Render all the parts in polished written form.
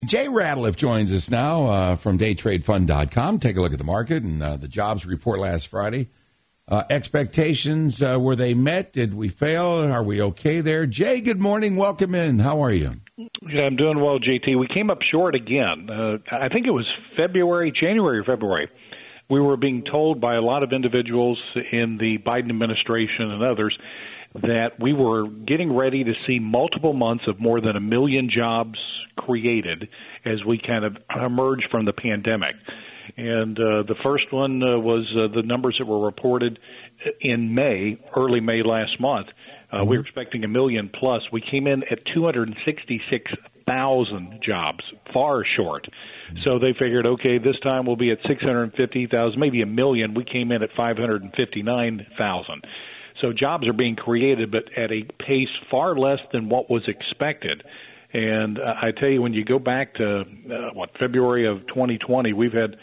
Jay Ratliff joins us now from daytradefund.com. Take a look at the market and the jobs report last Friday. Expectations, were they met? Did we fail? Are we okay there? Jay, good morning. Welcome in. How are you? Yeah, I'm doing well, JT. We came up short again. I think it was January or February. We were being told by a lot of individuals in the Biden administration and others that we were getting ready to see multiple months of more than 1 million jobs created as we kind of emerge from the pandemic. And the first one was the numbers that were reported in early May last month. We were expecting 1 million plus. We came in at 266,000 jobs, far short. So they figured, okay, this time we'll be at 650,000, maybe 1 million. We came in at 559,000. So jobs are being created, but at a pace far less than what was expected. And I tell you, when you go back to, February of 2020, we've had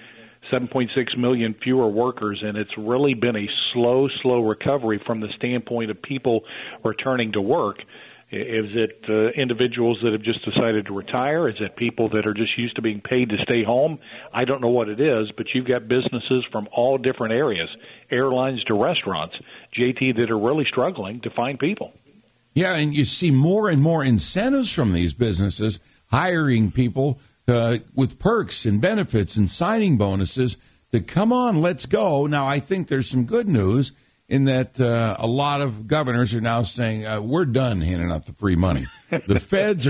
7.6 million fewer workers, and it's really been a slow recovery from the standpoint of people returning to work. Is it individuals that have just decided to retire? Is it people that are just used to being paid to stay home? I don't know what it is, but you've got businesses from all different areas, airlines to restaurants, JT, that are really struggling to find people. Yeah, and you see more and more incentives from these businesses hiring people with perks and benefits and signing bonuses to come on, let's go. Now, I think there's some good news in that a lot of governors are now saying, we're done handing out the free money. The feds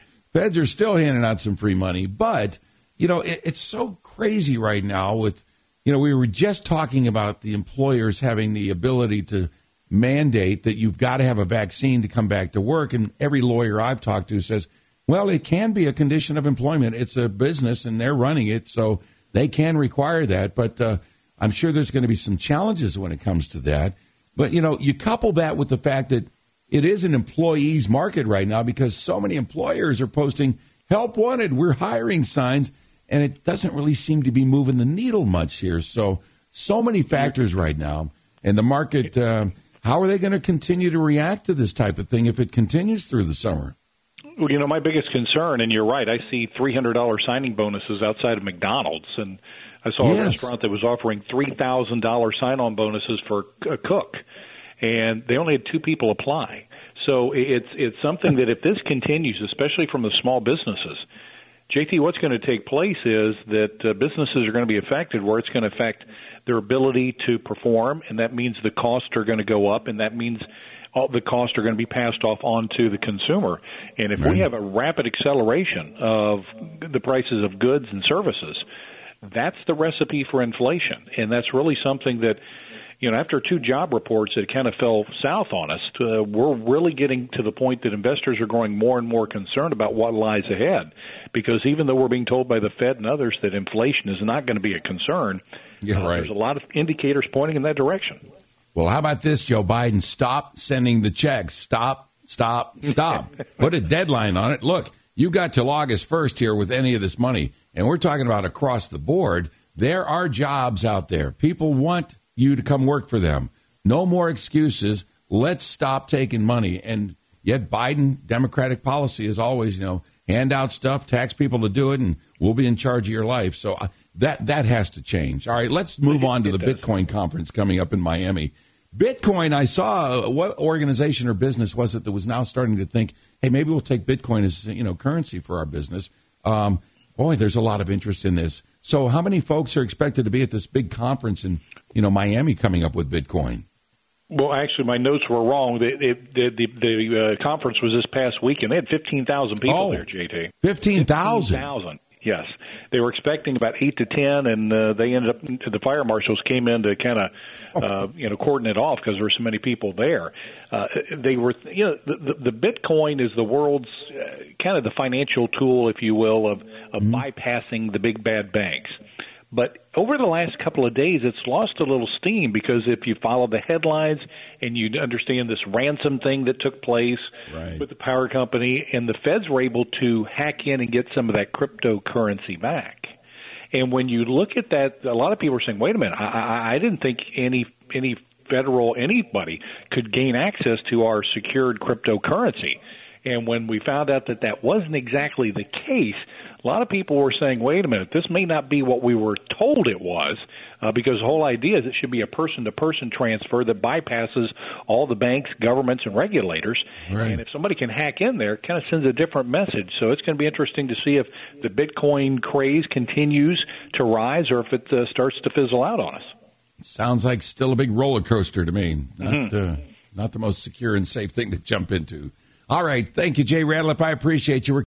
are still handing out some free money. But, it's so crazy right now with, we were just talking about the employers having the ability to mandate that you've got to have a vaccine to come back to work. And every lawyer I've talked to says, well, it can be a condition of employment. It's a business and they're running it, so they can require that. But I'm sure there's going to be some challenges when it comes to that. But, you couple that with the fact that it is an employee's market right now because so many employers are posting help wanted, we're hiring signs, and it doesn't really seem to be moving the needle much here. So many factors right now. And the market, how are they going to continue to react to this type of thing if it continues through the summer? Well, my biggest concern, and you're right, I see $300 signing bonuses outside of McDonald's, and I saw a restaurant that was offering $3,000 sign-on bonuses for a cook, and they only had 2 people apply. So it's something that if this continues, especially from the small businesses, JT, what's going to take place is that businesses are going to be affected where it's going to affect their ability to perform, and that means the costs are going to go up, and that means all the costs are going to be passed off onto the consumer. And if we have a rapid acceleration of the prices of goods and services, that's the recipe for inflation. And that's really something that, after 2 job reports that kind of fell south on us, we're really getting to the point that investors are growing more and more concerned about what lies ahead. Because even though we're being told by the Fed and others that inflation is not going to be a concern, there's a lot of indicators pointing in that direction. Well, how about this, Joe Biden? Stop sending the checks. Stop. Put a deadline on it. Look, you got till August 1st here with any of this money, and we're talking about across the board. There are jobs out there. People want you to come work for them. No more excuses. Let's stop taking money. And yet Biden, Democratic policy is always, hand out stuff, tax people to do it, and we'll be in charge of your life. So that has to change. All right, let's move on to the Bitcoin conference coming up in Miami. Bitcoin, I saw what organization or business was it that was now starting to think, hey, maybe we'll take Bitcoin as currency for our business. Boy, there's a lot of interest in this. So how many folks are expected to be at this big conference in Miami coming up with Bitcoin? Well, actually, my notes were wrong. The conference was this past weekend. They had 15,000 people there, JT. 15,000? Yes. They were expecting about 8 to 10, and they ended up, the fire marshals came in to kind of, cordon it off because there were so many people there. They were, the Bitcoin is the world's kind of the financial tool, if you will, of bypassing the big bad banks. But over the last couple of days, it's lost a little steam because if you follow the headlines and you understand this ransom thing that took place with the power company, and the feds were able to hack in and get some of that cryptocurrency back. And when you look at that, a lot of people are saying, wait a minute, I didn't think any federal anybody could gain access to our secured cryptocurrency. And when we found out that that wasn't exactly the case, a lot of people were saying, wait a minute, this may not be what we were told it was, because the whole idea is it should be a person-to-person transfer that bypasses all the banks, governments, and regulators. Right. And if somebody can hack in there, it kind of sends a different message. So it's going to be interesting to see if the Bitcoin craze continues to rise or if it starts to fizzle out on us. Sounds like still a big roller coaster to me. Not the most secure and safe thing to jump into. All right. Thank you, Jay Ratliff. I appreciate you.